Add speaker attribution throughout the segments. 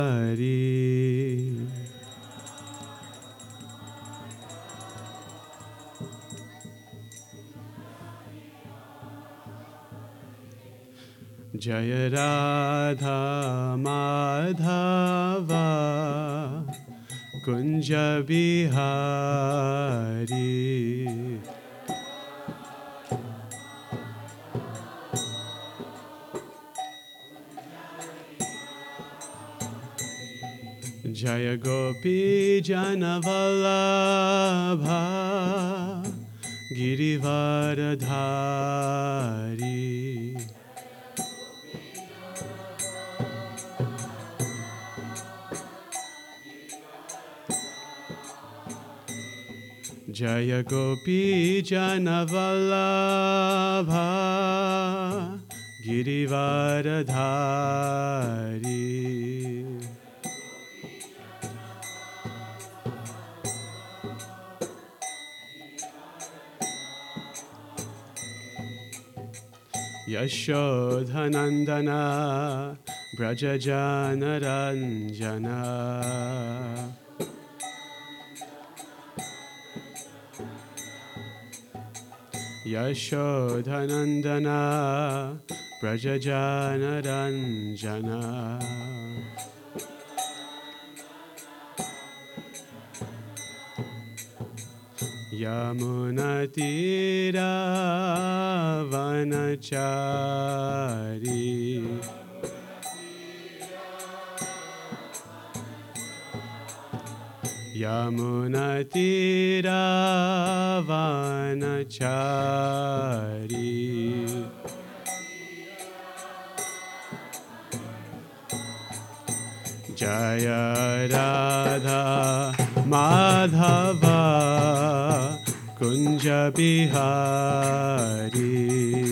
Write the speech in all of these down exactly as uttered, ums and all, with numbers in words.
Speaker 1: Hari. Jaya Radha Madhava Kunja Bihari. Jaya Gopi Janavallabha Girivaradhari. Jaya Gopi Janavallabha Girivaradhari. Yashodhanandana Brajajana Ranjana. Yashodhanandana Brajajana Ranjana. Yamunatira Vanachari. Yamunatira Vanachari. Jaya Radha Madhava Kunja Bihari.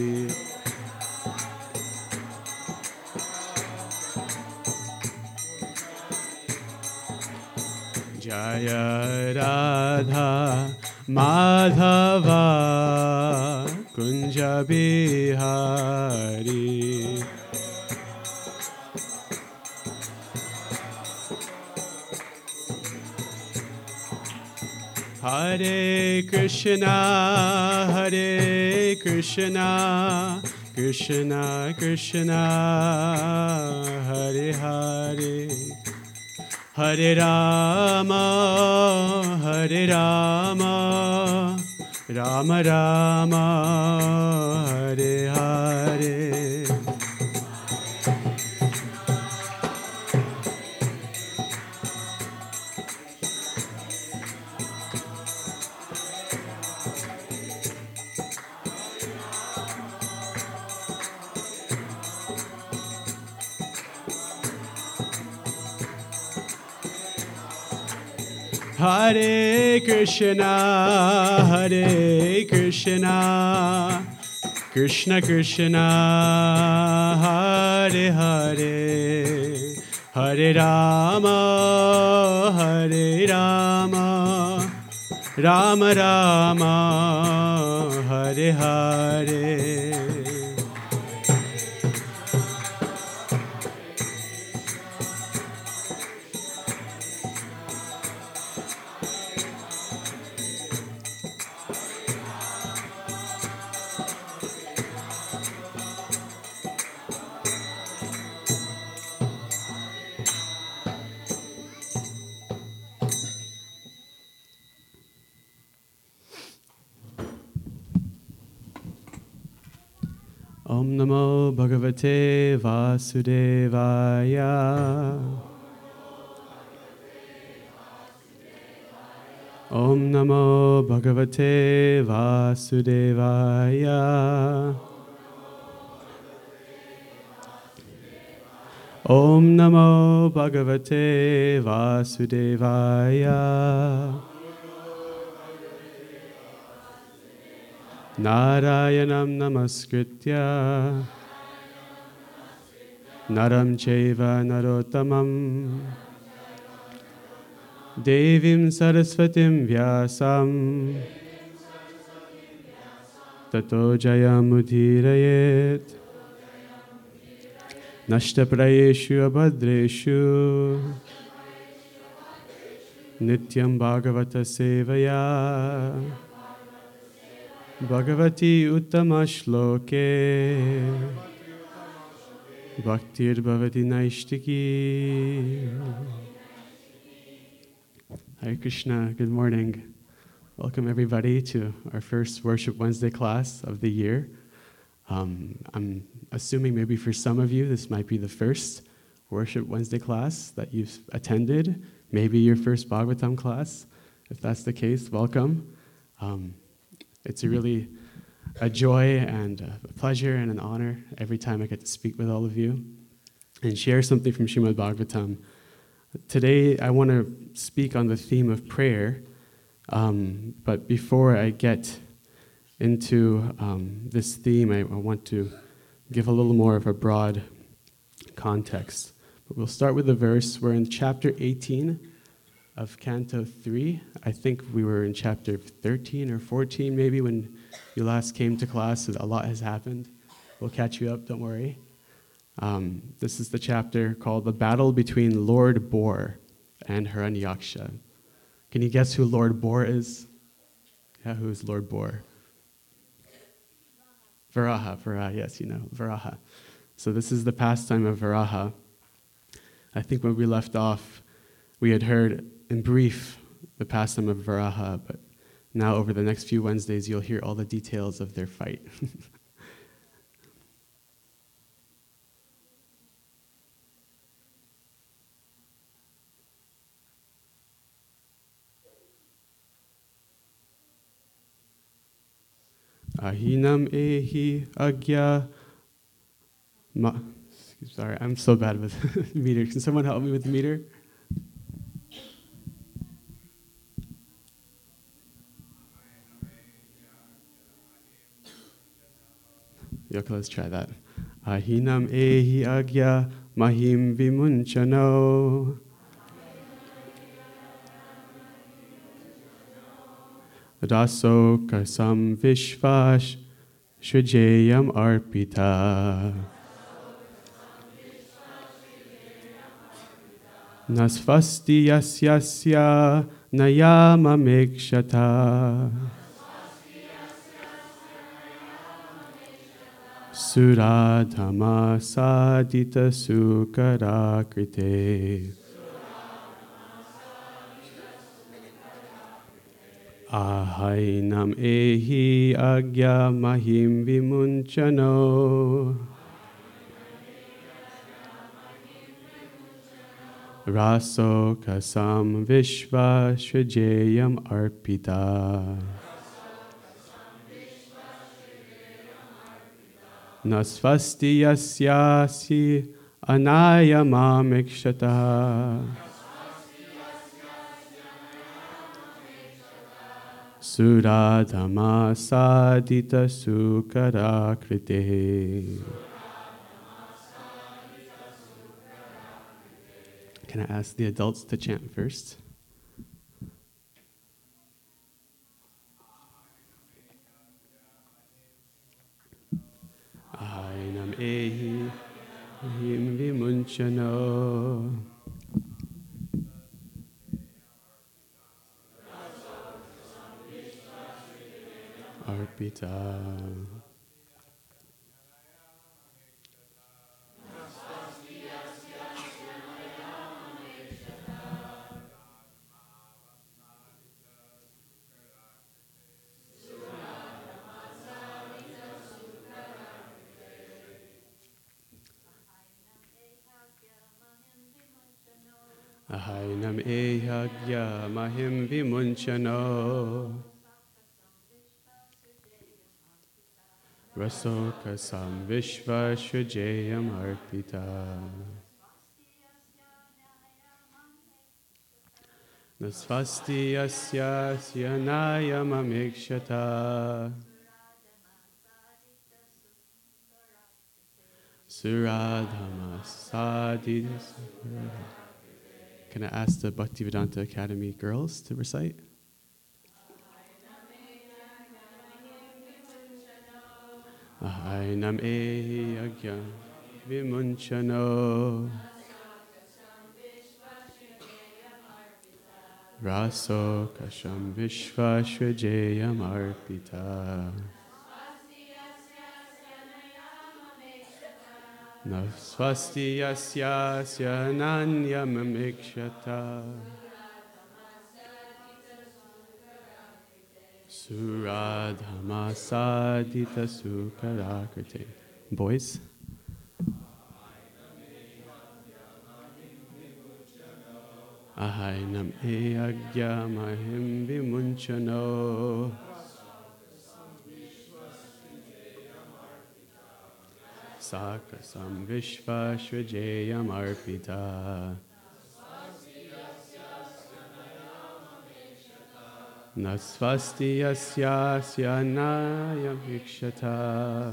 Speaker 1: Jaya Radha Madhava Kunja Bihari. Hare Krishna, Hare Krishna, Krishna Krishna, Hare Hare, Hare Rama, Hare Rama, Rama Rama, Hare Hare. Hare Krishna, Hare Krishna, Krishna Krishna, Hare Hare, Hare Rama, Hare Rama, Rama Rama, Hare Hare. Om Namo Bhagavate Vasudevaya. Om Namo Bhagavate Vasudevaya. Om Namo Bhagavate Vasudevaya. Narayanam Namaskritya Naram Chaiva Narottamam Devim Saraswatim Vyasam Tato Jayamudhirayet Nashtaprayeshu abhadreshu Nityam Bhagavata Sevaya Bhagavati Uttama Shloke Bhaktir Bhavati Naishtiki. Hare Krishna, good morning. Welcome everybody to our first Worship Wednesday class of the year. Um, I'm assuming maybe for some of you this might be the first Worship Wednesday class that you've attended, maybe your first Bhagavatam class. If that's the case, welcome. Um, it's a really a joy and a pleasure and an honor every time I get to speak with all of you and share something from Srimad Bhagavatam. Today I want to speak on the theme of prayer, um, but before I get into um, this theme, I, I want to give a little more of a broad context. But we'll start with the verse. We're in chapter eighteen of Canto three. I think we were in chapter thirteen or fourteen maybe when you last came to class. So a lot has happened. We'll catch you up, don't worry. Um, this is the chapter called The Battle Between Lord Boar and Hiranyaksha. Can you guess who Lord Boar is? Yeah, who is Lord Boar? Varaha, Varaha, yes, you know, Varaha. So this is the pastime of Varaha. I think when we left off, we had heard in brief the pastime of Varaha, but now over the next few Wednesdays, you'll hear all the details of their fight. Ahinam ehi agya ma. Sorry, I'm so bad with meter. Can someone help me with the meter? Okay, let's try that. Ahinam ehi agya mahim vimunchano. Raso kasam vishvash shujayam arpita. Nasvasti yasyasya nayama mekshata. Suradhama sadita sukarakrite. Ahainam ehi agya mahim vimunchano. Raso kasam vishva shajayam arpita. Nasvasti yasyasi anayamamikshata. Suradhama sadita sukarakrite. Can I ask the adults to chant first? Ainam ehi him vimunchano. Arpita. Ahainam ehagya mahim vimunchano. Rasokasam vishva shujayam arpita. Nasvasti asya syanayam amikshata. Suradhama sadita. Can I ask the Bhaktivedanta Academy girls to recite? Ahainam ehi agya vimunchano. Raso kasham vishvashvajayam arpita. Nasvasti yasya sya nanyam amikshata. Suradhama sadita sukarakrite. Boys? Ahainam eyagya mahim vimunchano. Sakasam vishvashvajayam arpita. Nasvasti yasya syanayam vikshata.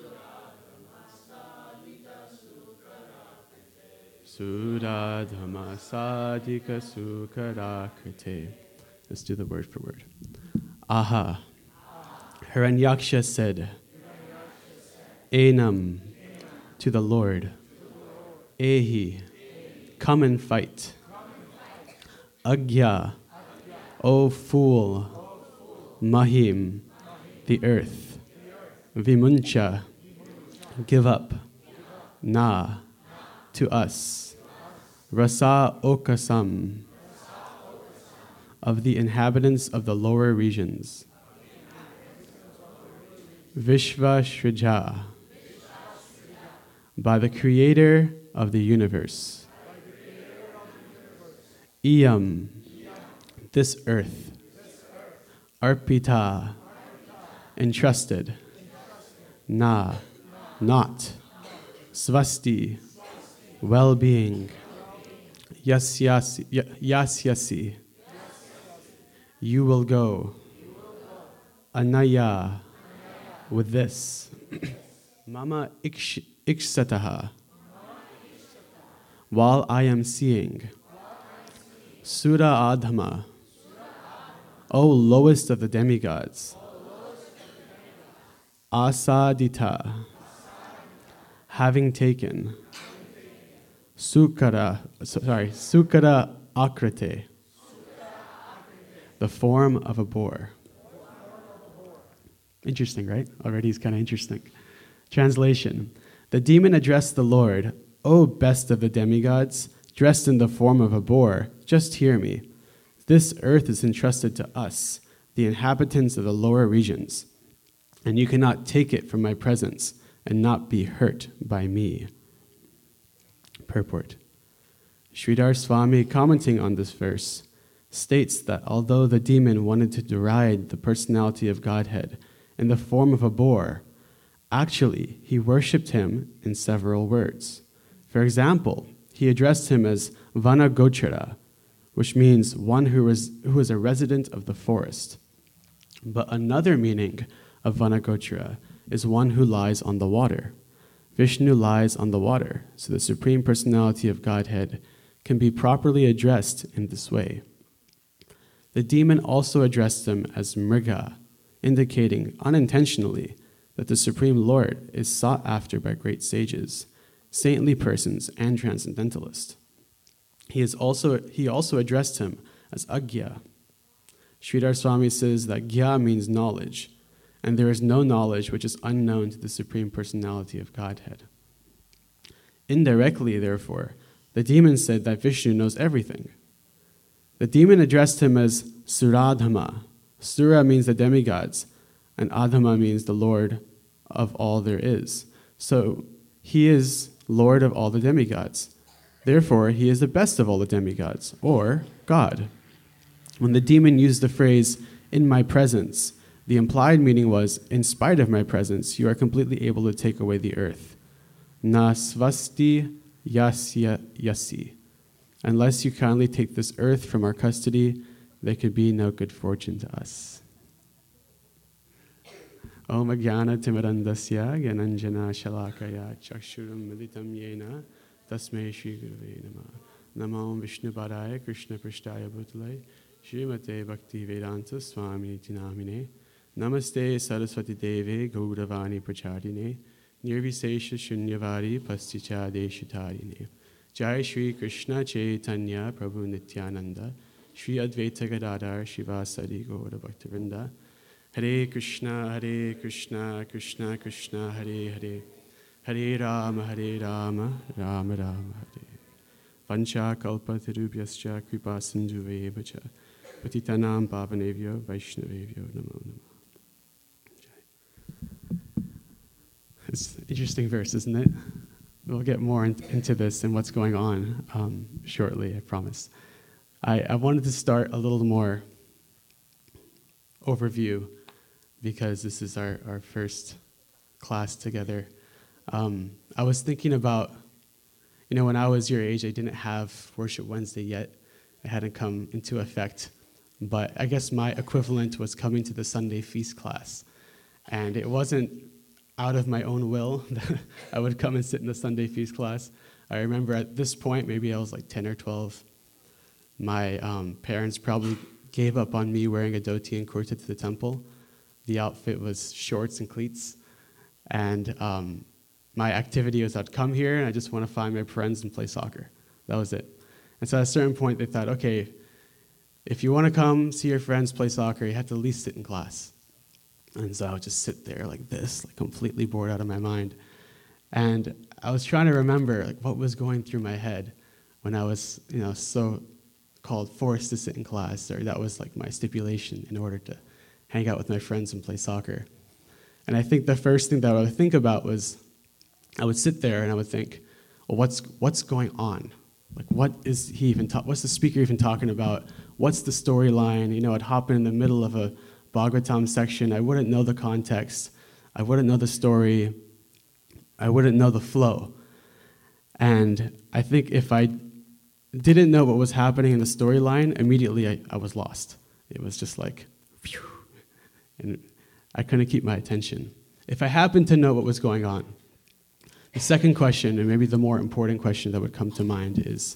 Speaker 1: Suradhama sadika sukarakrite. Let's do the word for word. Aha. Hiranyaksha said, Enam, to the Lord. Ehi, come and fight. Agya, O fool. Mahim, the earth. Vimuncha, give up. Na, to us. Rasa okasam, of the inhabitants of the lower regions. Vishva Shrija, by the creator of the universe. Iyam, this earth. Arpita, entrusted. Na, not. Svasti, well-being. Yasyasi, yasyasi, you will go. Anaya, with this. Mama iksh, ikshataha, while I am seeing. Sura adhama, O lowest of the demigods. Asadita, having taken. Sukara, sorry, Sukara akrite, the form of a boar. Interesting, right? Already is kind of interesting. Translation. The demon addressed the Lord, O best of the demigods, dressed in the form of a boar, just hear me. This earth is entrusted to us, the inhabitants of the lower regions, and you cannot take it from my presence and not be hurt by me. Purport. Sridhar Swami, commenting on this verse, states that although the demon wanted to deride the personality of Godhead in the form of a boar, actually he worshipped him in several words. For example, he addressed him as Vanagochara, which means one who is, who is a resident of the forest. But another meaning of Vanagochara is one who lies on the water. Vishnu lies on the water, so the Supreme Personality of Godhead can be properly addressed in this way. The demon also addressed him as Mriga, indicating unintentionally that the Supreme Lord is sought after by great sages, saintly persons, and transcendentalists. He is also he also addressed him as Agya. Sridhar Swami says that Gya means knowledge, and there is no knowledge which is unknown to the Supreme Personality of Godhead. Indirectly, therefore, the demon said that Vishnu knows everything. The demon addressed him as Suradhama. Sura means the demigods, and Adhama means the Lord of all there is. So he is Lord of all the demigods. Therefore, he is the best of all the demigods, or God. When the demon used the phrase, in my presence, the implied meaning was, in spite of my presence, you are completely able to take away the earth. Na svasti yasya yasi. Unless you kindly take this earth from our custody, there could be no good fortune to us. Om Ajnana Timirandasya Gyananjana Shalakaya Chakshuram Militam Yena Tasmai Shri Gurave Namah. Namo Vishnu Padaya Krishna Prishtaya Bhutale Srimate Bhakti Vedanta Swami Tinamine. Namaste Saraswati Deve Gauravani Prachardine Nirvisesha Shunyavadi Pasticha Deshutarine. Jai Shri Krishna Chaitanya Prabhu Nityananda. Shri Advaita Gadadhar Shivasadi Gaura Bhaktivinoda. Hare Krishna, Hare Krishna, Krishna Krishna, Hare Hare. Hare Rama, Hare Rama, Rama Rama, Hare. Vancha kalpatarubhyascha kripa sindhuve cha patitanam pavanevyo vaishnavevyo namo namo. It's an interesting verse, isn't it? We'll get more in, into this and what's going on um, shortly, I promise. I, I wanted to start a little more overview because this is our, our first class together. Um, I was thinking about, you know, when I was your age, I didn't have Worship Wednesday yet. It hadn't come into effect. But I guess my equivalent was coming to the Sunday feast class. And it wasn't out of my own will that I would come and sit in the Sunday feast class. I remember at this point, maybe I was like ten or twelve, my um, parents probably gave up on me wearing a dhoti and kurta to the temple. The outfit was shorts and cleats. And um, my activity was I'd come here and I just want to find my friends and play soccer. That was it. And so at a certain point, they thought, okay, if you want to come see your friends play soccer, you have to at least sit in class. And so I would just sit there like this, like completely bored out of my mind. And I was trying to remember like what was going through my head when I was, you know, so called forced to sit in class, or that was like my stipulation in order to hang out with my friends and play soccer. And I think the first thing that I would think about was I would sit there and I would think, well, what's what's going on? Like, what is he even ta- what's the speaker even talking about? What's the storyline? You know, I'd hop in the middle of a Bhagavatam section. I wouldn't know the context. I wouldn't know the story. I wouldn't know the flow. And I think if I didn't know what was happening in the storyline, immediately I, I was lost. It was just like, phew, and I couldn't keep my attention. If I happened to know what was going on, the second question, and maybe the more important question that would come to mind is,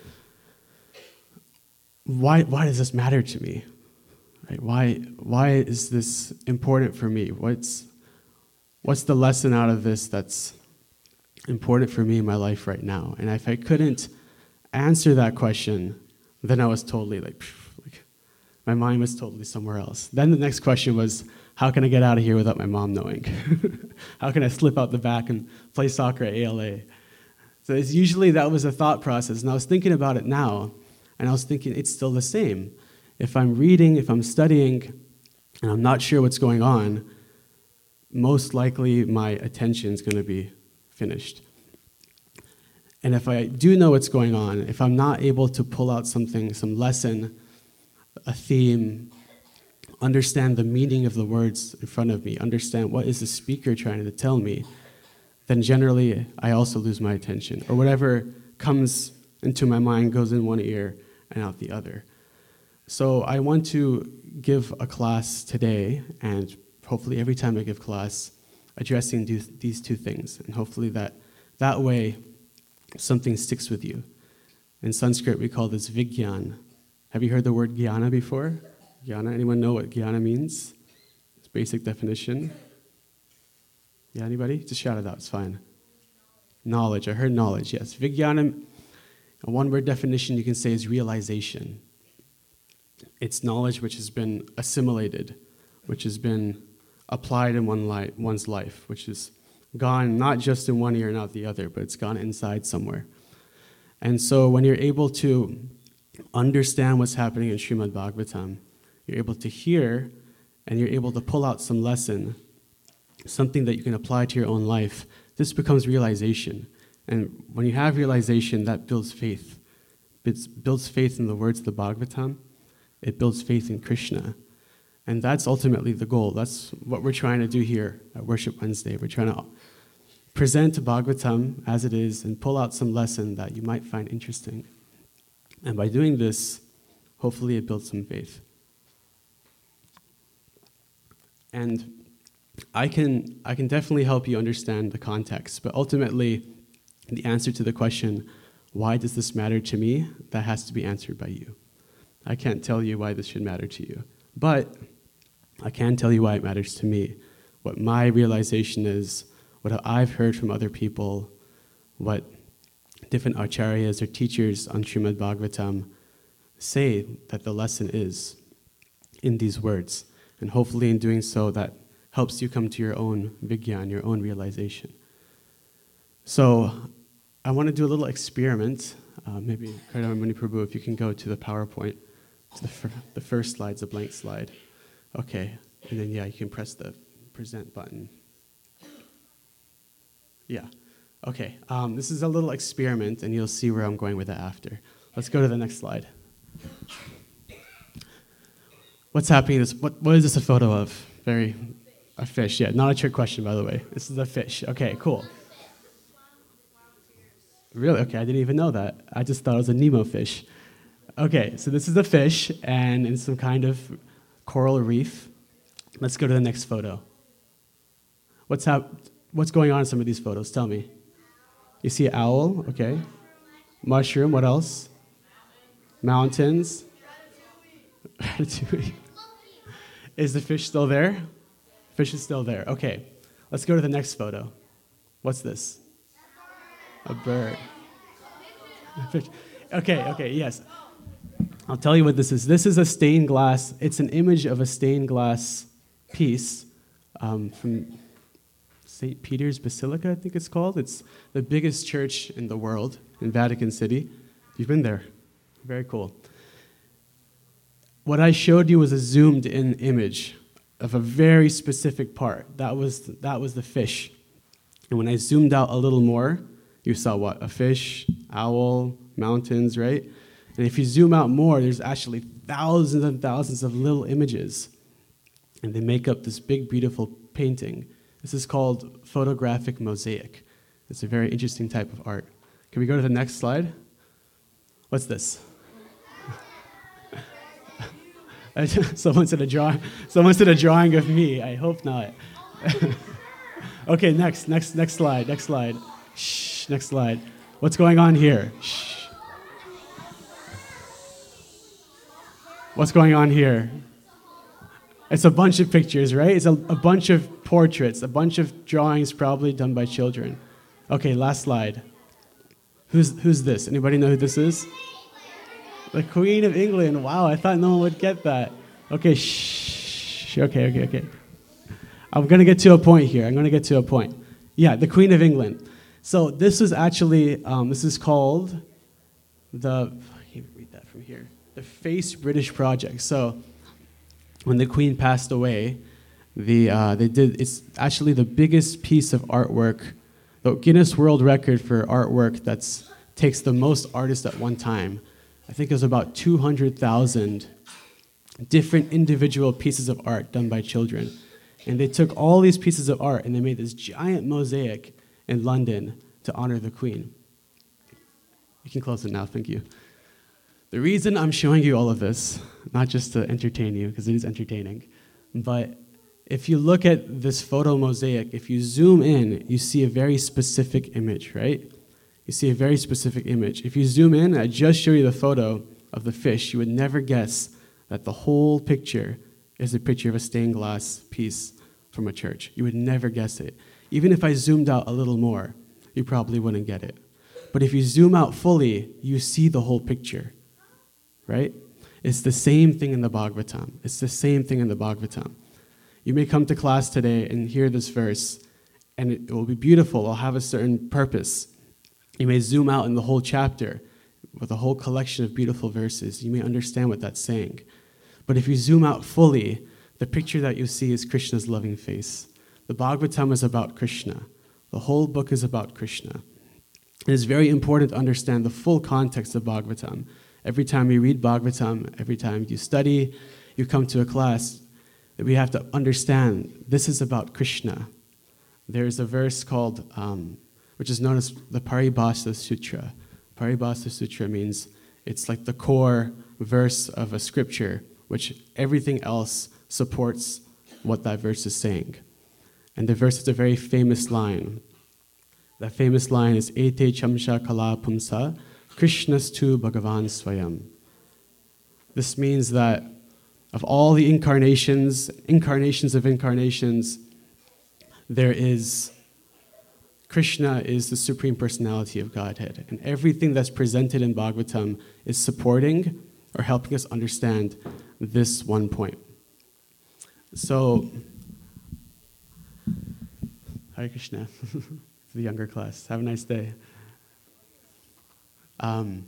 Speaker 1: why, why does this matter to me? Right? Why, why is this important for me? What's, what's the lesson out of this that's important for me in my life right now? And if I couldn't answer that question, then I was totally like, like, my mind was totally somewhere else. Then the next question was, how can I get out of here without my mom knowing? How can I slip out the back and play soccer at A L A? So it's usually that was a thought process. And I was thinking about it now, and I was thinking it's still the same. If I'm reading, if I'm studying, and I'm not sure what's going on, most likely my attention is going to be finished. And if I do know what's going on, if I'm not able to pull out something, some lesson, a theme, understand the meaning of the words in front of me, understand what is the speaker trying to tell me, then generally I also lose my attention. Or whatever comes into my mind goes in one ear and out the other. So I want to give a class today, and hopefully every time I give class, addressing these two things. And hopefully that, that way something sticks with you. In Sanskrit, we call this Vigyan. Have you heard the word jnana before? Jnana, anyone know what jnana means? It's basic definition. Yeah, anybody? Just shout it out, it's fine. Knowledge, I heard knowledge, yes. Vijnana, a one-word definition you can say is realization. It's knowledge which has been assimilated, which has been applied in one li- one's life, which has gone not just in one ear and out the other, but it's gone inside somewhere. And so when you're able to understand what's happening in Srimad Bhagavatam, you're able to hear and you're able to pull out some lesson, something that you can apply to your own life, this becomes realization. And when you have realization, that builds faith. It builds faith in the words of the Bhagavatam. It builds faith in Krishna. And that's ultimately the goal. That's what we're trying to do here at Worship Wednesday. We're trying to present Bhagavatam as it is and pull out some lesson that you might find interesting. And by doing this, hopefully it builds some faith. And I can I can definitely help you understand the context, but ultimately, the answer to the question, why does this matter to me, that has to be answered by you. I can't tell you why this should matter to you, but I can tell you why it matters to me, what my realization is, what I've heard from other people, what different acharyas or teachers on Srimad Bhagavatam say that the lesson is in these words. And hopefully in doing so, that helps you come to your own vigyan, your own realization. So I want to do a little experiment. Uh, maybe, Karadamani Prabhu, if you can go to the PowerPoint. To the, fir- the first slide's a blank slide. Okay, and then yeah, you can press the present button. Yeah, okay. Um, this is a little experiment, and you'll see where I'm going with it after. Let's go to the next slide. What's happening? This, what, what is this a photo of? Very, a fish, yeah. Not a trick question, by the way. This is a fish. Okay, cool. Really? Okay, I didn't even know that. I just thought it was a Nemo fish. Okay, so this is a fish, and in some kind of coral reef. Let's go to the next photo. What's hap- What's going on in some of these photos? Tell me. You see an owl, okay. Mushroom, what else? Mountains. Ratatouille. Is the fish still there? Fish is still there. Okay, let's go to the next photo. What's this? A bird. A fish. Okay, okay, yes. I'll tell you what this is. This is a stained glass. It's an image of a stained glass piece um, from Saint Peter's Basilica, I think it's called. It's the biggest church in the world, in Vatican City. You've been there. Very cool. What I showed you was a zoomed-in image of a very specific part. That was, that was the fish. And when I zoomed out a little more, you saw what? A fish, owl, mountains, right? And if you zoom out more, there's actually thousands and thousands of little images. And they make up this big, beautiful painting. This is called photographic mosaic. It's a very interesting type of art. Can we go to the next slide? What's this? Someone said a drawing. Someone said a drawing of me. I hope not. Okay, next, next, next slide, next slide. Shh, next slide. What's going on here? Shh. What's going on here? It's a bunch of pictures, right? It's a, a bunch of portraits, a bunch of drawings probably done by children. Okay, last slide. Who's who's this? Anybody know who this is? The Queen of England. Wow, I thought no one would get that. Okay, shh. Okay, okay, okay. I'm going to get to a point here. I'm going to get to a point. Yeah, the Queen of England. So this is actually, um, this is called the, I can't read that from here, the Face British Project. So when the Queen passed away, the uh, they did, it's actually the biggest piece of artwork, the Guinness World Record for artwork that's takes the most artists at one time. I think it was about two hundred thousand different individual pieces of art done by children. And they took all these pieces of art and they made this giant mosaic in London to honor the Queen. You can close it now, thank you. The reason I'm showing you all of this, not just to entertain you, because it is entertaining, but if you look at this photo mosaic, if you zoom in, you see a very specific image, right? You see a very specific image. If you zoom in, I just show you the photo of the fish, you would never guess that the whole picture is a picture of a stained glass piece from a church. You would never guess it. Even if I zoomed out a little more, you probably wouldn't get it. But if you zoom out fully, you see the whole picture, right? It's the same thing in the Bhagavatam. It's the same thing in the Bhagavatam. You may come to class today and hear this verse, and it will be beautiful. It'll have a certain purpose. You may zoom out in the whole chapter with a whole collection of beautiful verses. You may understand what that's saying. But if you zoom out fully, the picture that you see is Krishna's loving face. The Bhagavatam is about Krishna. The whole book is about Krishna. It is very important to understand the full context of Bhagavatam. Every time you read Bhagavatam, every time you study, you come to a class, we have to understand this is about Krishna. There's a verse called, um, which is known as the Paribhasa Sutra. Paribhasa Sutra means it's like the core verse of a scripture, which everything else supports what that verse is saying. And the verse is a very famous line. That famous line is, Ete chamsha kala pumsa, Krishnastu Bhagavan Swayam. This means that of all the incarnations, incarnations of incarnations, there is Krishna is the Supreme Personality of Godhead, and everything that's presented in Bhagavatam is supporting or helping us understand this one point. So, Hare Krishna, to the younger class. Have a nice day. Um,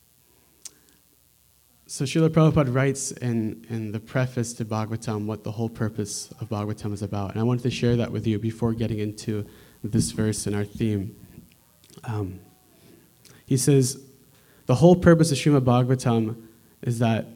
Speaker 1: so Srila Prabhupada writes in, in the preface to Bhagavatam what the whole purpose of Bhagavatam is about. And I wanted to share that with you before getting into this verse and our theme. Um, he says, the whole purpose of Srimad Bhagavatam is that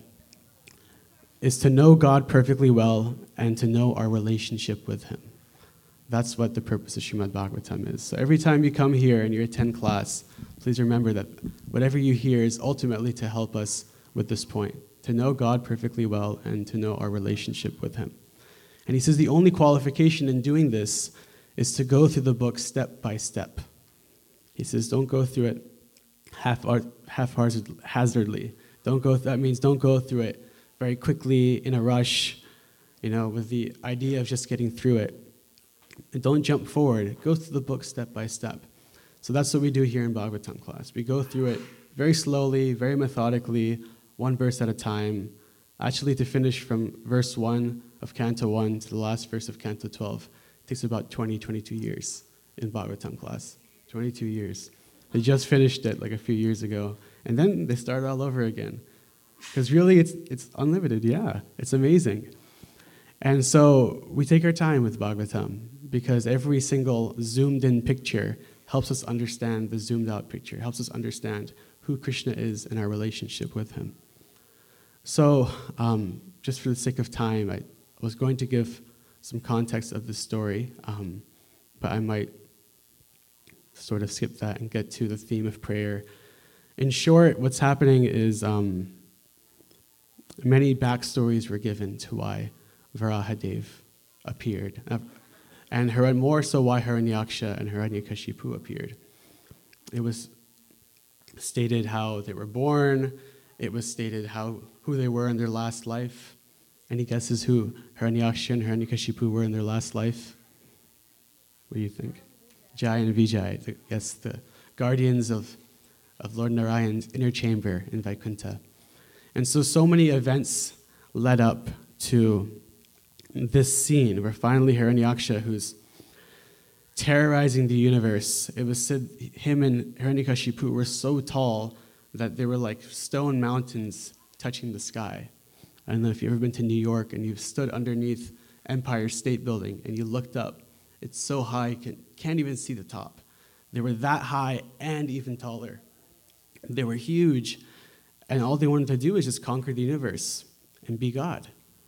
Speaker 1: is to know God perfectly well and to know our relationship with Him. That's what the purpose of Srimad Bhagavatam is. So every time you come here and you attend class, please remember that whatever you hear is ultimately to help us with this point, to know God perfectly well and to know our relationship with Him. And he says the only qualification in doing this is to go through the book step by step. He says don't go through it half-hazardly. Don't go. That means don't go through it very quickly in a rush, you know, with the idea of just getting through it. And don't jump forward. Go through the book step by step. So that's what we do here in Bhagavatam class. We go through it very slowly, very methodically, one verse at a time. Actually, to finish from verse one of Canto one to the last verse of Canto twelve takes about twenty, twenty-two years in Bhagavatam class. twenty-two years. They just finished it like a few years ago. And then they start all over again. Because really, it's it's unlimited, yeah. It's amazing. And so we take our time with Bhagavatam because every single zoomed-in picture helps us understand the zoomed-out picture, helps us understand who Krishna is and our relationship with Him. So um, just for the sake of time, I was going to give some context of this story, um, but I might sort of skip that and get to the theme of prayer. In short, what's happening is um, many backstories were given to why Varahadev appeared, and more so why Hiranyaksha and Hiranyakashipu appeared. It was stated how they were born, it was stated how who they were in their last life. Any guesses who Hiranyaksha and Hiranyakashipu were in their last life? What do you think? Jai and Vijay, the, yes, the guardians of, of Lord Narayan's inner chamber in Vaikuntha. And so, so many events led up to this scene where finally Hiranyaksha, who's terrorizing the universe, it was said him and Hiranyakashipu were so tall that they were like stone mountains touching the sky. I don't know if you've ever been to New York and you've stood underneath Empire State Building and you looked up. It's so high, you can, can't even see the top. They were that high and even taller. They were huge, and all they wanted to do was just conquer the universe and be God.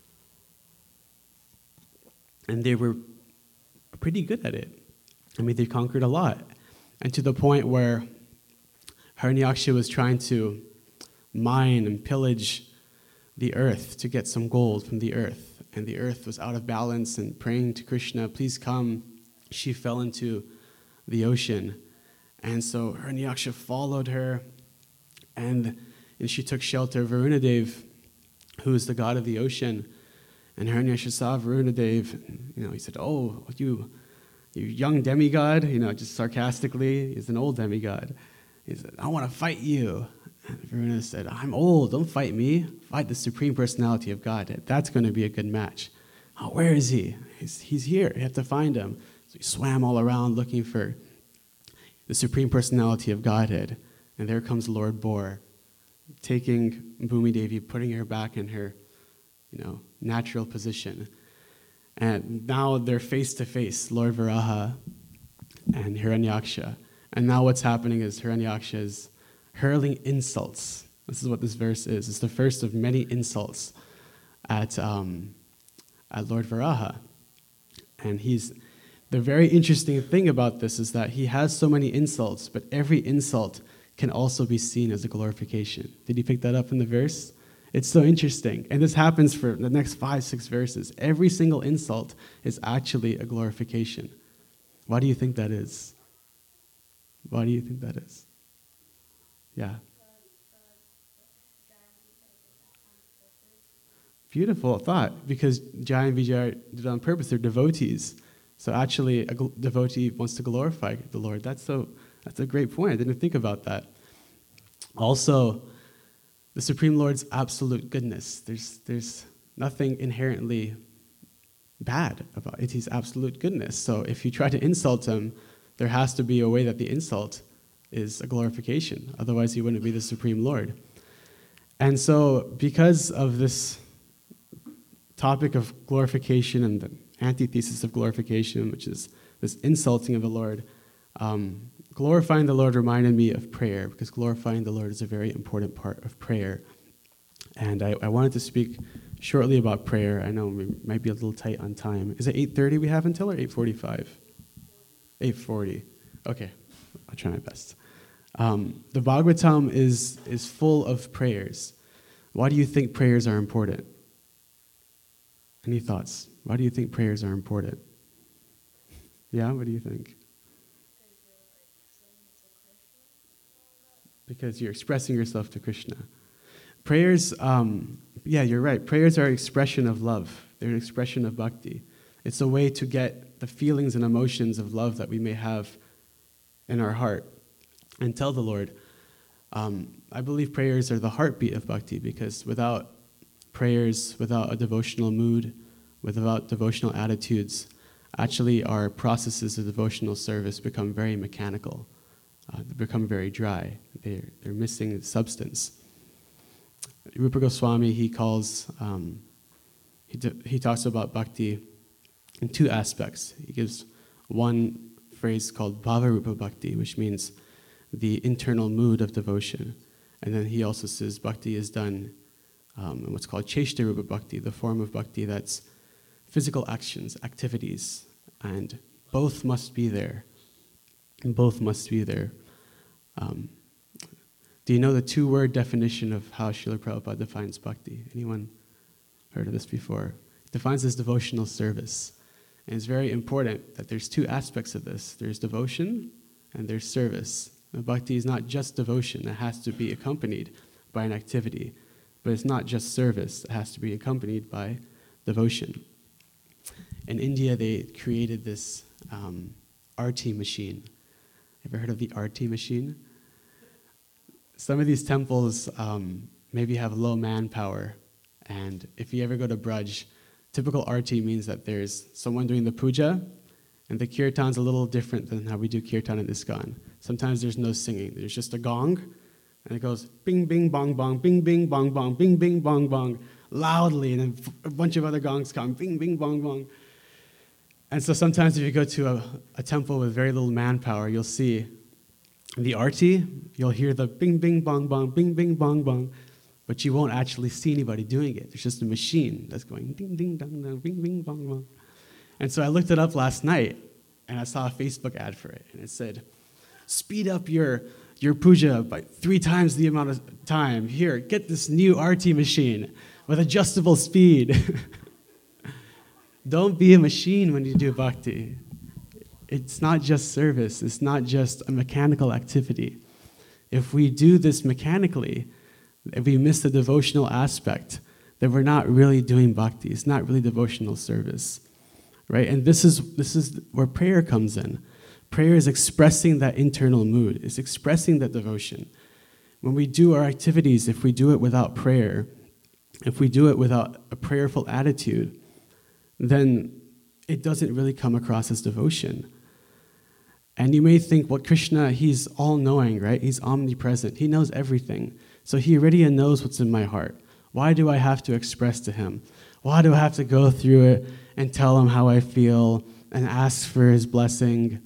Speaker 1: And they were pretty good at it. I mean, they conquered a lot. And to the point where Hiranyaksha was trying to mine and pillage the earth to get some gold from the earth. And the earth was out of balance and praying to Krishna, please come. She fell into the ocean. And so Hiranyaksha followed her, and, and she took shelter of Varunadev, who is the god of the ocean. And Hiranyaksha saw Varunadev, you know, he said, oh, you, you young demigod, you know, just sarcastically, he's an old demigod. He said, I want to fight you. And Varuna said, I'm old, don't fight me. Fight the Supreme Personality of God. That's going to be a good match. Oh, where is he? He's, he's here. You have to find him. So he swam all around looking for the Supreme Personality of Godhead. And there comes Lord Boar, taking Bhumi Devi, putting her back in her, you know, natural position. And now they're face to face, Lord Varaha and Hiranyaksha. And now what's happening is Hiranyaksha is hurling insults. This is what this verse is. It's the first of many insults at um, at Lord Varaha. And he's the very interesting thing about this is that he has so many insults, but every insult can also be seen as a glorification. Did you pick that up in the verse? It's so interesting. And this happens for the next five, six verses. Every single insult is actually a glorification. Why do you think that is? Why do you think that is? Yeah. Beautiful thought, because Jai and Vijay did it on purpose. They're devotees. So actually, a gl- devotee wants to glorify the Lord. That's so. That's a great point. I didn't think about that. Also, the Supreme Lord's absolute goodness. There's there's nothing inherently bad about it. He's absolute goodness. So if you try to insult him, there has to be a way that the insult is a glorification. Otherwise, he wouldn't be the Supreme Lord. And so, because of this topic of glorification and the antithesis of glorification, which is this insulting of the Lord, um, glorifying the Lord reminded me of prayer, because glorifying the Lord is a very important part of prayer. And I, I wanted to speak shortly about prayer. I know we might be a little tight on time. Is it eight thirty we have until, or eight forty-five? eight forty. Okay, I'll try my best. Um, the Bhagavatam is, is full of prayers. Why do you think prayers are important? Any thoughts? Why do you think prayers are important? Yeah, what do you think? Because you're expressing yourself to Krishna. Prayers, um, yeah, you're right. Prayers are an expression of love. They're an expression of bhakti. It's a way to get the feelings and emotions of love that we may have in our heart and tell the Lord. Um, I believe prayers are the heartbeat of bhakti, because without prayers, without a devotional mood, without devotional attitudes, actually our processes of devotional service become very mechanical. Uh, they become very dry. They're, they're missing substance. Rupa Goswami, he calls, um, he, d- he talks about bhakti in two aspects. He gives one phrase called Bhavarupa Bhakti, which means the internal mood of devotion. And then he also says bhakti is done um, in what's called Cheshta Rupa Bhakti, the form of bhakti that's physical actions, activities, and both must be there. Both must be there. Um, do you know the two-word definition of how Srila Prabhupada defines bhakti? Anyone heard of this before? It defines as devotional service. And it's very important that there's two aspects of this. There's devotion and there's service. And bhakti is not just devotion. It has to be accompanied by an activity. But it's not just service. It has to be accompanied by devotion. In India, they created this um, arti machine. Ever heard of the arti machine? Some of these temples um, maybe have low manpower, and if you ever go to Braj, typical arti means that there's someone doing the puja, and the kirtan's a little different than how we do kirtan in ISKCON. Sometimes there's no singing. There's just a gong, and it goes bing, bing, bong, bong, bing, bing, bong, bong, bing, bing, bong, bong, loudly, and then a bunch of other gongs come, bing, bing, bong, bong. And so sometimes if you go to a, a temple with very little manpower, you'll see the arti, you'll hear the bing, bing, bong, bong, bing, bing, bong, bong, but you won't actually see anybody doing it. There's just a machine that's going ding, ding, dong, dong, bing, bing, bong, bong. And so I looked it up last night, and I saw a Facebook ad for it, and it said, speed up your, your puja by three times the amount of time. Here, get this new arti machine with adjustable speed. Don't be a machine when you do bhakti. It's not just service. It's not just a mechanical activity. If we do this mechanically, if we miss the devotional aspect, then we're not really doing bhakti. It's not really devotional service, right? And this is this is where prayer comes in. Prayer is expressing that internal mood. It's expressing that devotion. When we do our activities, if we do it without prayer, if we do it without a prayerful attitude, then it doesn't really come across as devotion. And you may think, well, Krishna, he's all-knowing, right? He's omnipresent. He knows everything. So he already knows what's in my heart. Why do I have to express to him? Why do I have to go through it and tell him how I feel and ask for his blessing?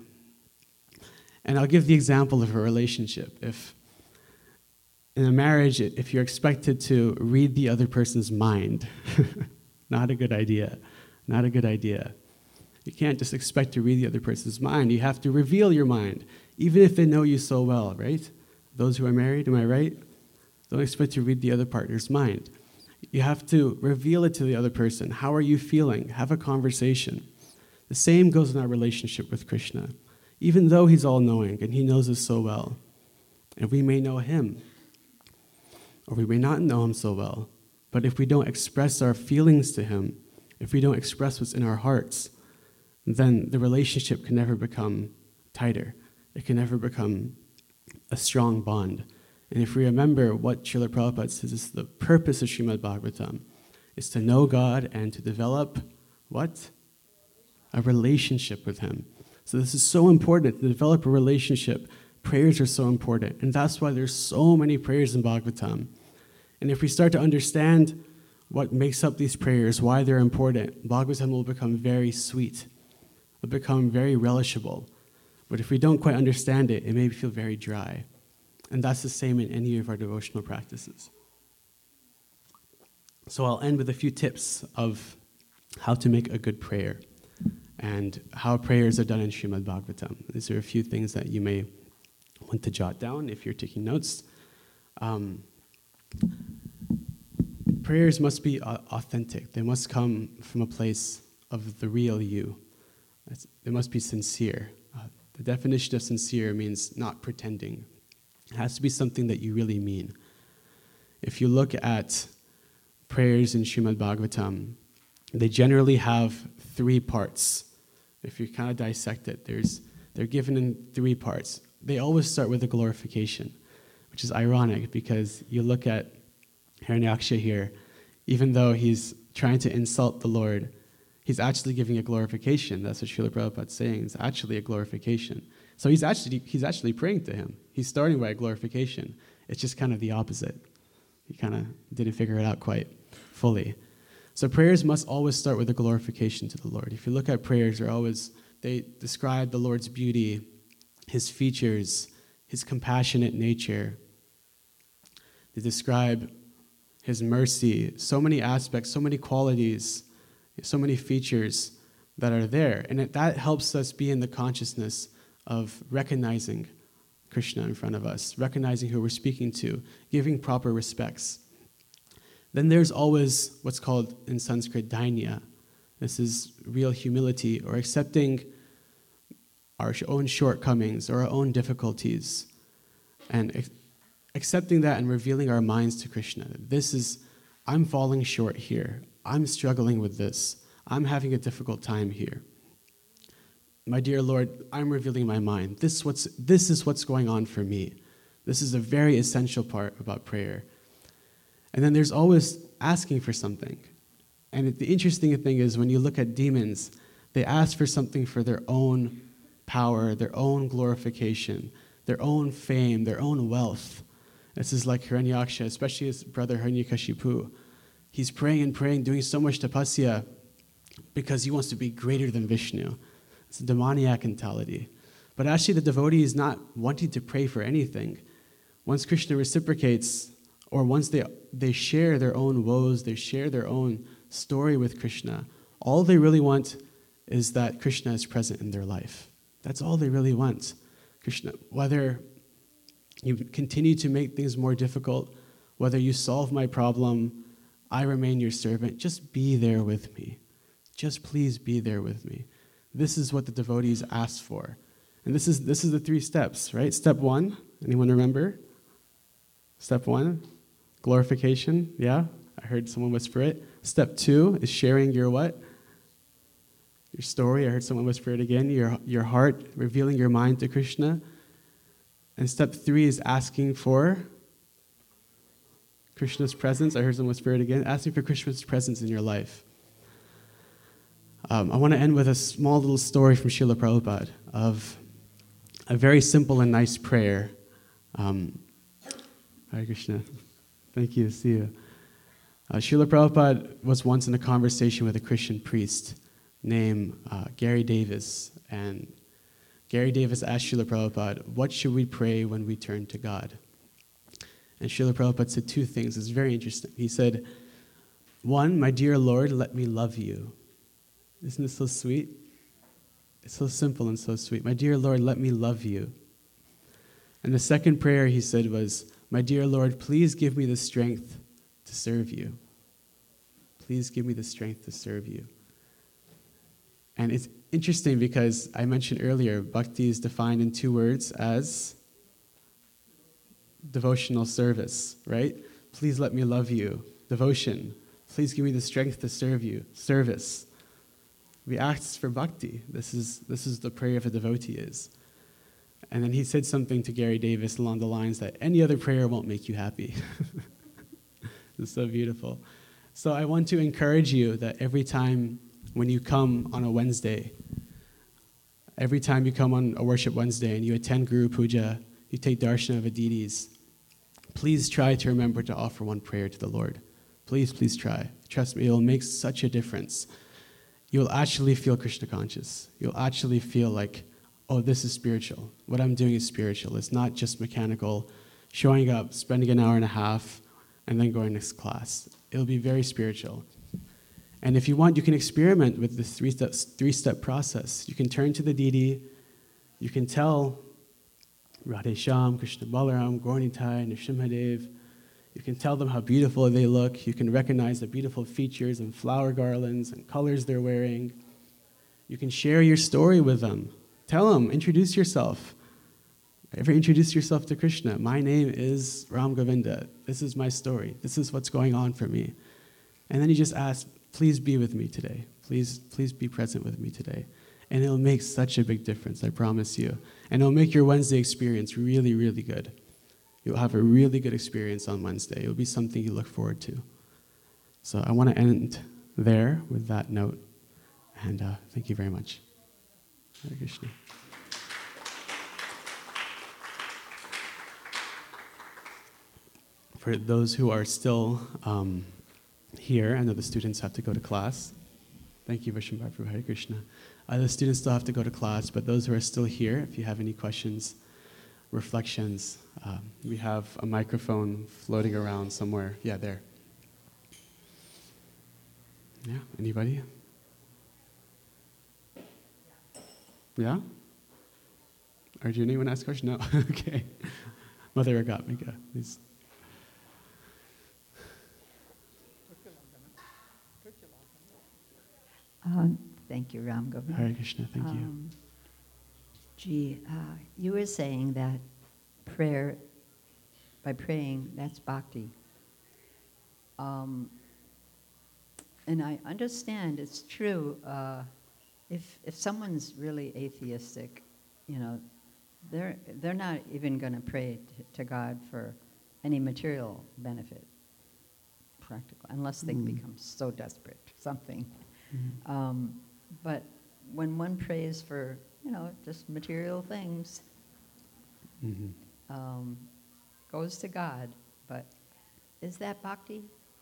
Speaker 1: And I'll give the example of a relationship. If in a marriage, if you're expected to read the other person's mind, not a good idea. Not a good idea. You can't just expect to read the other person's mind. You have to reveal your mind, even if they know you so well, right? Those who are married, am I right? Don't expect to read the other partner's mind. You have to reveal it to the other person. How are you feeling? Have a conversation. The same goes in our relationship with Krishna. Even though he's all-knowing and he knows us so well, and we may know him, or we may not know him so well, but if we don't express our feelings to him, if we don't express what's in our hearts, then the relationship can never become tighter. It can never become a strong bond. And if we remember what Srila Prabhupada says is the purpose of Srimad Bhagavatam, is to know God and to develop what? A relationship with Him. So this is so important, to develop a relationship. Prayers are so important. And that's why there's so many prayers in Bhagavatam. And if we start to understand what makes up these prayers, why they're important, Bhagavatam will become very sweet. It'll become very relishable. But if we don't quite understand it, it may feel very dry. And that's the same in any of our devotional practices. So I'll end with a few tips of how to make a good prayer and how prayers are done in Srimad Bhagavatam. These are a few things that you may want to jot down if you're taking notes. Um, prayers must be authentic. They must come from a place of the real you. It's, they must be sincere. Uh, the definition of sincere means not pretending. It has to be something that you really mean. If you look at prayers in Srimad Bhagavatam, they generally have three parts. If you kind of dissect it, there's they're given in three parts. They always start with a glorification, which is ironic because you look at Hiranyaksha here, even though he's trying to insult the Lord, he's actually giving a glorification. That's what Srila Prabhupada is saying. It's actually a glorification. So he's actually he's actually praying to him. He's starting by a glorification. It's just kind of the opposite. He kind of didn't figure it out quite fully. So prayers must always start with a glorification to the Lord. If you look at prayers, they're always, they describe the Lord's beauty, His features, His compassionate nature. They describe His mercy, so many aspects, so many qualities, so many features that are there. And it, that helps us be in the consciousness of recognizing Krishna in front of us, recognizing who we're speaking to, giving proper respects. Then there's always what's called in Sanskrit dainya. This is real humility, or accepting our own shortcomings or our own difficulties, and ex- accepting that and revealing our minds to Krishna. This is, I'm falling short here. I'm struggling with this. I'm having a difficult time here. My dear Lord, I'm revealing my mind. This, what's, this is what's going on for me. This is a very essential part about prayer. And then there's always asking for something. And the interesting thing is when you look at demons, they ask for something for their own power, their own glorification, their own fame, their own wealth. This is like Hiranyaksha, especially his brother Hiranyakashipu. He's praying and praying, doing so much tapasya because he wants to be greater than Vishnu. It's a demoniac mentality. But actually the devotee is not wanting to pray for anything. Once Krishna reciprocates, or once they, they share their own woes, they share their own story with Krishna, all they really want is that Krishna is present in their life. That's all they really want. Krishna, whether you continue to make things more difficult, whether you solve my problem, I remain your servant, just be there with me. Just please be there with me. This is what the devotees ask for. And this is this is the three steps, right? Step one, anyone remember? Step one, glorification, yeah? I heard someone whisper it. Step two is sharing your what? Your story. I heard someone whisper it again. Your, your heart, revealing your mind to Krishna. And step three is asking for Krishna's presence. I heard someone whisper it again. Asking for Krishna's presence in your life. Um, I want to end with a small little story from Srila Prabhupada of a very simple and nice prayer. Um, Hare Krishna. Thank you. See you. Uh, Srila Prabhupada was once in a conversation with a Christian priest named uh, Gary Davis. And Gary Davis asked Srila Prabhupada, what should we pray when we turn to God? And Srila Prabhupada said two things. It's very interesting. He said, one, my dear Lord, let me love you. Isn't this so sweet? It's so simple and so sweet. My dear Lord, let me love you. And the second prayer he said was, my dear Lord, please give me the strength to serve you. Please give me the strength to serve you. And it's interesting because I mentioned earlier, bhakti is defined in two words as devotional service, right? Please let me love you. Devotion. Please give me the strength to serve you. Service. we asked for bhakti. This is, this is the prayer of a devotee is. And then he said something to Gary Davis along the lines that any other prayer won't make you happy. It's so beautiful. So I want to encourage you that every time when you come on a Wednesday, every time you come on a Worship Wednesday and you attend Guru Puja, you take darshan of Aditis, please try to remember to offer one prayer to the Lord. Please, please try. Trust me, it will make such a difference. You'll actually feel Krishna conscious. You'll actually feel like, oh, this is spiritual. What I'm doing is spiritual. It's not just mechanical, showing up, spending an hour and a half, and then going to class. It'll be very spiritual. And if you want, you can experiment with this three-step, three-step process. You can turn to the deity. You can tell Radhe Shyam, Krishna Balaram, Gauranitai, Nrsimhadev. You can tell them how beautiful they look. You can recognize the beautiful features and flower garlands and colors they're wearing. You can share your story with them. Tell them, introduce yourself. Ever introduce yourself to Krishna? My name is Ram Govinda. This is my story. This is what's going on for me. And then you just ask, please be with me today. Please, please be present with me today. And it'll make such a big difference, I promise you. And it'll make your Wednesday experience really, really good. You'll have a really good experience on Wednesday. It'll be something you look forward to. So I want to end there with that note. And uh, thank you very much. Hare Krishna. For those who are still um, here, I know the students have to go to class. Thank you, Vishnu Prabhu. Hare Krishna. Uh, the students still have to go to class, but those who are still here, if you have any questions, reflections, um, we have a microphone floating around somewhere. Yeah, there. Yeah, anybody? Yeah? Or do anyone ask a question? No? Okay. Mother Agatmika, please.
Speaker 2: Um, thank you, Ram Govinda.
Speaker 1: Hare Krishna, thank
Speaker 2: um,
Speaker 1: you.
Speaker 2: Gee, uh, you were saying that prayer, by praying, that's bhakti. Um, and I understand it's true. Uh, if if someone's really atheistic, you know, they're they're not even going to pray to God for any material benefit, practical, unless they mm. become so desperate for something. Mm-hmm. Um, but when one prays for, you know, just material things, mm-hmm. um, goes to God, but is that bhakti?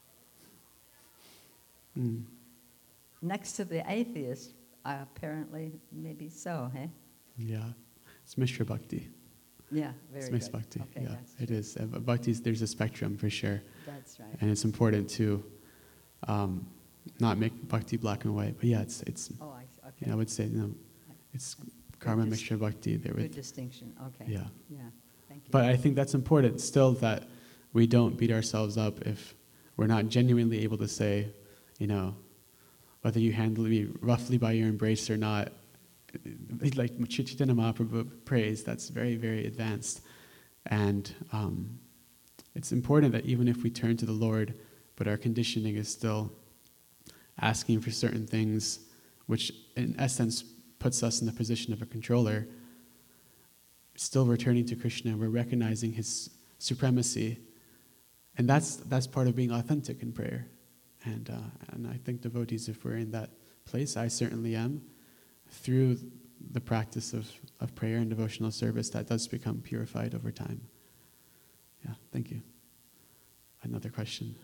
Speaker 2: Mm. Next to the atheist, uh, apparently, maybe so, hey?
Speaker 1: Yeah, it's Mishra Bhakti.
Speaker 2: Yeah, very
Speaker 1: It's mixed
Speaker 2: good.
Speaker 1: Bhakti,
Speaker 2: Okay,
Speaker 1: yeah, it is. Uh, Bhakti, there's a spectrum for sure.
Speaker 2: That's right.
Speaker 1: And it's important to um, not make Bhakti black and white, but yeah, it's, it's
Speaker 2: oh, I, see. Okay.
Speaker 1: you know, I would say, you know, it's
Speaker 2: good
Speaker 1: Karma
Speaker 2: dis-
Speaker 1: Mishra Bhakti. There
Speaker 2: Good
Speaker 1: with,
Speaker 2: distinction, okay.
Speaker 1: Yeah.
Speaker 2: Yeah, thank you.
Speaker 1: But I think that's important still, that we don't beat ourselves up if we're not genuinely able to say, you know, whether you handle me roughly by your embrace or not, like Chaitanya Mahaprabhu prays, that's very, very advanced. And um, it's important that even if we turn to the Lord, but our conditioning is still asking for certain things, which in essence puts us in the position of a controller, still returning to Krishna, we're recognizing his supremacy. And that's that's part of being authentic in prayer. And uh, and I think devotees, if we're in that place, I certainly am, through the practice of, of prayer and devotional service, that does become purified over time. Yeah, thank you. Another question.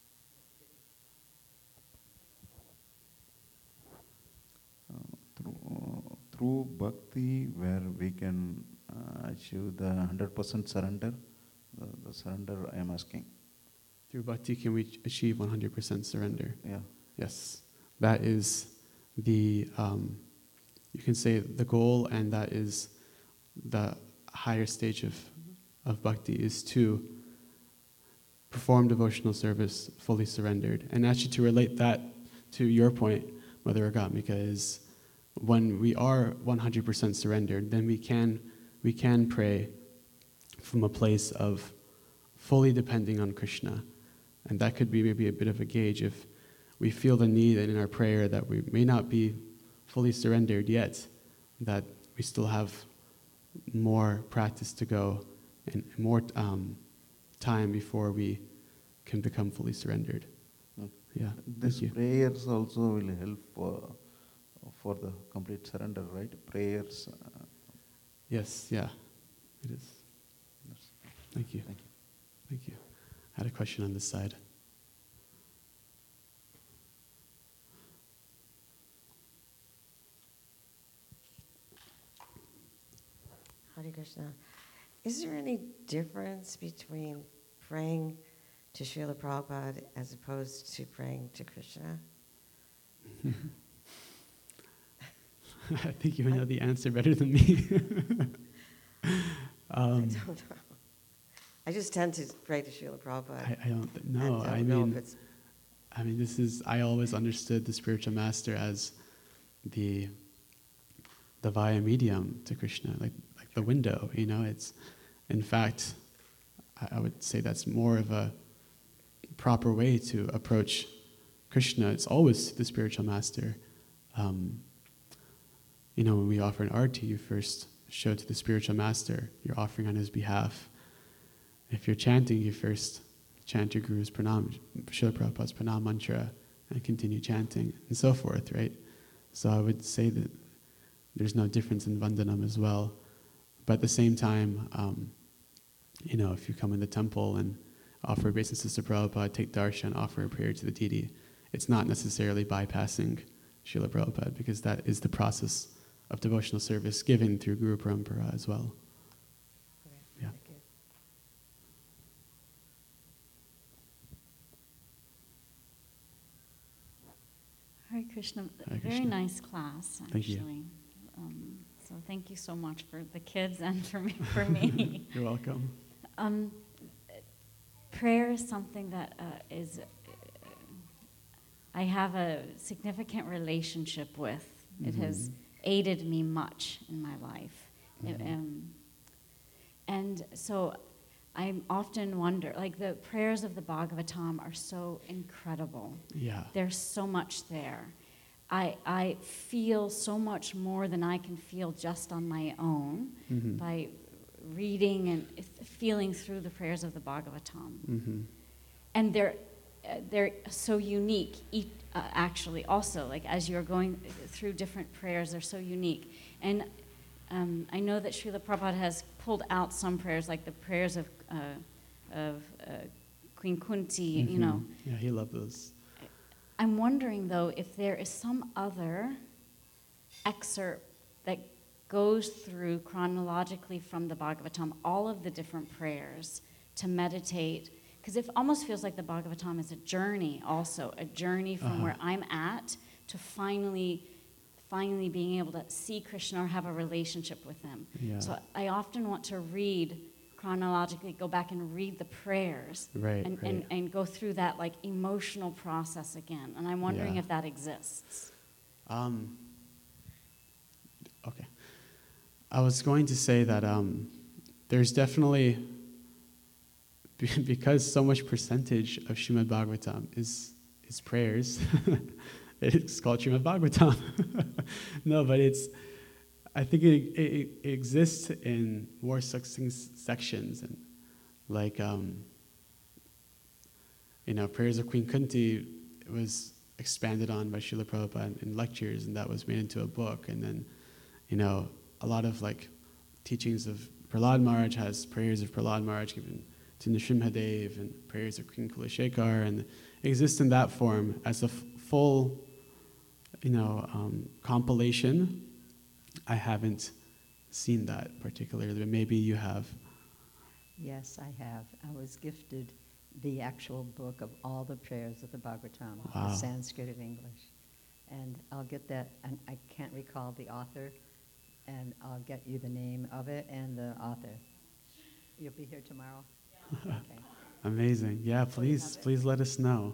Speaker 3: Uh, through, uh, through bhakti, where we can uh, achieve the one hundred percent surrender, the, the surrender I am asking.
Speaker 1: Through bhakti, can we achieve one hundred percent surrender?
Speaker 3: Yeah.
Speaker 1: Yes. That is the, um, you can say the goal, and that is the higher stage of, of bhakti, is to perform devotional service fully surrendered. And actually to relate that to your point, Mother Agatmika, is when we are one hundred percent surrendered, then we can, we can pray from a place of fully depending on Krishna. And that could be maybe a bit of a gauge if we feel the need in our prayer that we may not be fully surrendered yet, that we still have more practice to go and more um, time before we can become fully surrendered.
Speaker 3: Okay.
Speaker 1: Yeah,
Speaker 3: These
Speaker 1: thank you.
Speaker 3: prayers also will help for, for the complete surrender, right? Prayers. Uh,
Speaker 1: Yes, yeah, it is.
Speaker 3: yes.
Speaker 1: Thank you.
Speaker 3: Thank you.
Speaker 1: Thank you. I had a question on this side.
Speaker 4: Hare Krishna. Is there any difference between praying to Srila Prabhupada as opposed to praying to Krishna?
Speaker 1: I think you know the answer better than me.
Speaker 4: I
Speaker 1: um,
Speaker 4: don't know. I just tend to pray to Srila Prabhupada.
Speaker 1: I, I don't th-
Speaker 4: and
Speaker 1: know.
Speaker 4: don't
Speaker 1: I
Speaker 4: know if
Speaker 1: mean,
Speaker 4: it's
Speaker 1: I mean, this is. I always understood the spiritual master as the the via medium to Krishna, like like the window. You know, it's in fact, I, I would say that's more of a proper way to approach Krishna. It's always the spiritual master. Um, you know, when we offer an arti, you first show to the spiritual master. You're offering on his behalf. If you're chanting, you first chant your Guru's pranam, Srila Prabhupada's pranam mantra, and continue chanting, and so forth, right? So I would say that there's no difference in vandanam as well. But at the same time, um, you know, if you come in the temple and offer obeisance to Prabhupada, take darshan, offer a prayer to the deity, it's not necessarily bypassing Srila Prabhupada, because that is the process of devotional service given through Guru Parampara as well.
Speaker 4: okay.
Speaker 1: Yeah.
Speaker 4: Thank you.
Speaker 5: Hare Krishna.
Speaker 1: Hare
Speaker 5: Very
Speaker 1: Krishna.
Speaker 5: nice class, actually.
Speaker 1: Thank you.
Speaker 5: Um, so thank you so much for the kids and for me. For me.
Speaker 1: You're welcome.
Speaker 5: um, prayer is something that uh, is uh, I have a significant relationship with. It has
Speaker 1: Mhm.
Speaker 5: aided me much in my life. It,
Speaker 1: Mhm.
Speaker 5: um, and so I often wonder, like the prayers of the Bhagavatam are so incredible.
Speaker 1: Yeah.
Speaker 5: There's so much there. I, I feel so much more than I can feel just on my own
Speaker 1: Mhm.
Speaker 5: by reading and f- feeling through the prayers of the Bhagavatam.
Speaker 1: Mhm.
Speaker 5: And they're, uh, they're so unique, e- uh, actually, also, like as you're going through different prayers, they're so unique. And um, I know that Srila Prabhupada has pulled out some prayers, like the prayers of, uh, of uh, Queen Kunti, you know.
Speaker 1: Mhm. Yeah, he loved those.
Speaker 5: I'm wondering, though, if there is some other excerpt that goes through chronologically from the Bhagavatam all of the different prayers to meditate, because it almost feels like the Bhagavatam is a journey also, a journey from
Speaker 1: Uh-huh.
Speaker 5: where I'm at to finally, finally being able to see Krishna or have a relationship with him.
Speaker 1: Yeah.
Speaker 5: So I often want to read chronologically, go back and read the prayers
Speaker 1: Right,
Speaker 5: and,
Speaker 1: right.
Speaker 5: and, and go through that like emotional process again. And I'm wondering
Speaker 1: Yeah.
Speaker 5: if that exists.
Speaker 1: Um, okay. I was going to say that um, there's definitely, be- because so much percentage of Srimad Bhagavatam is, is prayers, it's called Srimad Bhagavatam. No, but it's, I think it, it, it exists in more succinct sections, and like, um, you know, prayers of Queen Kunti was expanded on by Srila Prabhupada in lectures, and that was made into a book. And then, you know, a lot of like teachings of Prahlad Maharaj has prayers of Prahlad Maharaj given to Nrsimhadev, and prayers of King Kulashekar, and it exists in that form as a f- full, you know, um, compilation. I haven't seen that particularly, but maybe you have.
Speaker 2: Yes, I have. I was gifted the actual book of all the prayers of the Bhagavatam,
Speaker 1: Wow.
Speaker 2: the Sanskrit and English. And I'll get that, and I can't recall the author, and I'll get you the name of it and the author. You'll be here tomorrow? Okay.
Speaker 1: Amazing. Yeah, please, please let us know.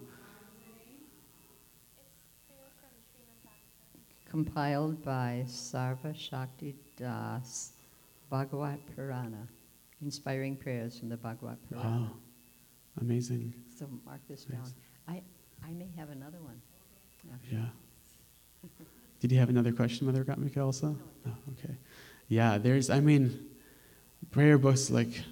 Speaker 2: Compiled by Sarva Shakti Das, Bhagavat Purana, Inspiring Prayers from the Bhagavat Purana.
Speaker 1: Wow. Amazing.
Speaker 2: So mark this down.
Speaker 1: Thanks.
Speaker 2: I, I may have another one.
Speaker 1: Yeah. Did you have another question, Mother Gatmika, also? No, okay. Yeah, there's, I mean, prayer books, like,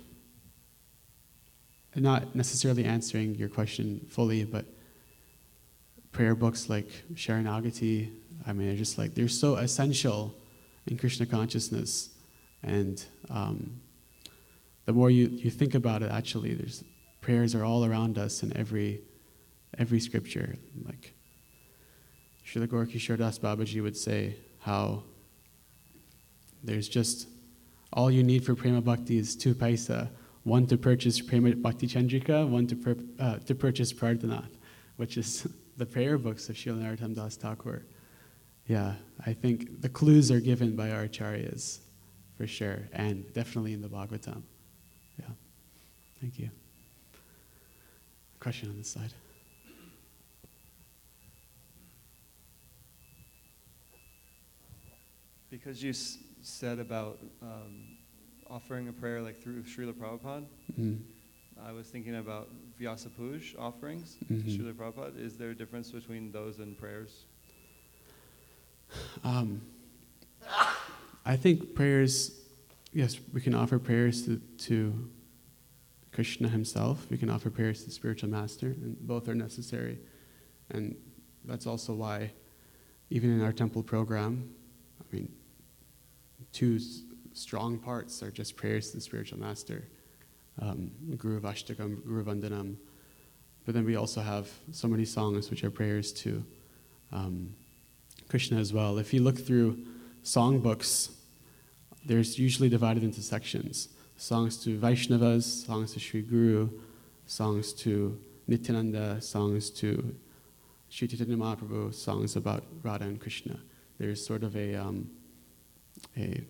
Speaker 1: not necessarily answering your question fully, but prayer books like Sharanagati, I mean, they're just like, they're so essential in Krishna consciousness. And um, the more you, you think about it, actually, there's prayers are all around us in every every scripture. Like Srila Gaura Das Babaji would say how there's just, all you need for Prema Bhakti is two paisa, one to purchase Prema Bhakti Chandrika, one to, pur- uh, to purchase Prardhanath, which is the prayer books of Srila Narottam Das Thakur. Yeah, I think the clues are given by our acharyas, for sure, and definitely in the Bhagavatam. Yeah, thank you. Question on this side.
Speaker 6: Because you s- said about um, offering a prayer like through Srila Prabhupada,
Speaker 1: Mm-hmm.
Speaker 6: I was thinking about Vyasa Puj offerings
Speaker 1: Mhm.
Speaker 6: to Srila Prabhupada. Is there a difference between those and prayers?
Speaker 1: Um, I think prayers, yes, we can offer prayers to, to Krishna himself. We can offer prayers to the spiritual master, and both are necessary. And that's also why, even in our temple program, I mean, two s- strong parts are just prayers to the spiritual master, um, Guru Vashtakam, Guru Vandanam. But then we also have so many songs which are prayers to um, Krishna as well. If you look through songbooks, there's usually divided into sections. Songs to Vaishnavas, songs to Sri Guru, songs to Nityananda, songs to Sri Chaitanya Mahaprabhu, songs about Radha and Krishna. There's sort of a um, a,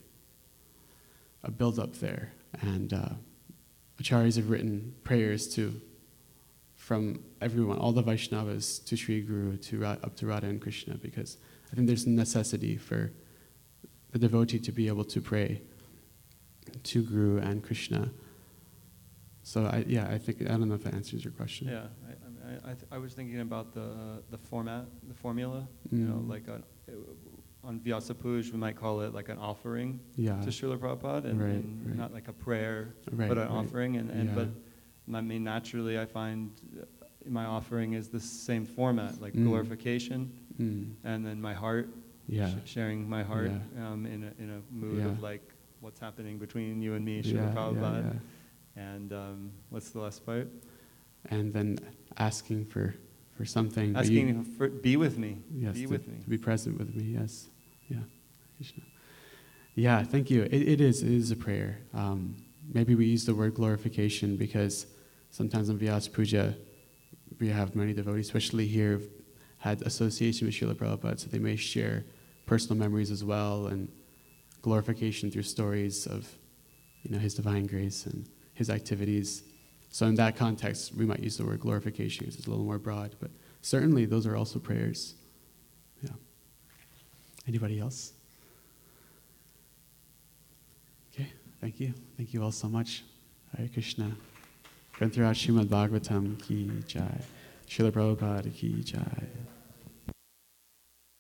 Speaker 1: a build-up there. And uh, acharyas have written prayers to, from everyone, all the Vaishnavas to Sri Guru, to Ra- up to Radha and Krishna, because I think there's a necessity for the devotee to be able to pray to Guru and Krishna. So I, yeah, I think, I don't know if that answers your question.
Speaker 6: Yeah, I, I, mean, I, I, th- I was thinking about the uh, the format, the formula. You know,
Speaker 1: Mm.
Speaker 6: like a, on Vyasa Puj, we might call it like an offering
Speaker 1: Yeah.
Speaker 6: to Srila Prabhupada, and,
Speaker 1: Right,
Speaker 6: and
Speaker 1: right.
Speaker 6: not like a prayer,
Speaker 1: Right,
Speaker 6: but an
Speaker 1: right.
Speaker 6: offering. And, and
Speaker 1: Yeah.
Speaker 6: but I mean, naturally, I find uh, my offering is the same format, like
Speaker 1: Mm.
Speaker 6: glorification,
Speaker 1: Mm.
Speaker 6: and then my heart,
Speaker 1: Yeah.
Speaker 6: sh- sharing my heart
Speaker 1: Yeah.
Speaker 6: um, in a in a mood
Speaker 1: Yeah.
Speaker 6: of like what's happening between you and me, Srila
Speaker 1: Yeah, yeah,
Speaker 6: Prabhupada.
Speaker 1: yeah.
Speaker 6: And um, what's the last part?
Speaker 1: And then asking for, for something. but
Speaker 6: Asking
Speaker 1: you-
Speaker 6: for be with me.
Speaker 1: Yes,
Speaker 6: be
Speaker 1: to,
Speaker 6: with me.
Speaker 1: to be present with me, yes. Yeah. Krishna. Yeah, thank you. It, it is, it is a prayer. Um, maybe we use the word glorification because sometimes in Vyasa Puja, we have many devotees, especially here, who've had association with Srila Prabhupada, so they may share personal memories as well, and glorification through stories of, you know, his divine grace and his activities. So in that context, we might use the word glorification because it's a little more broad, but certainly those are also prayers. Yeah. Anybody else? Okay, thank you. Thank you all so much. Hare Krishna. Grantaraj Srimad Bhagavatam ki jai. Srila Prabhupada ki jai.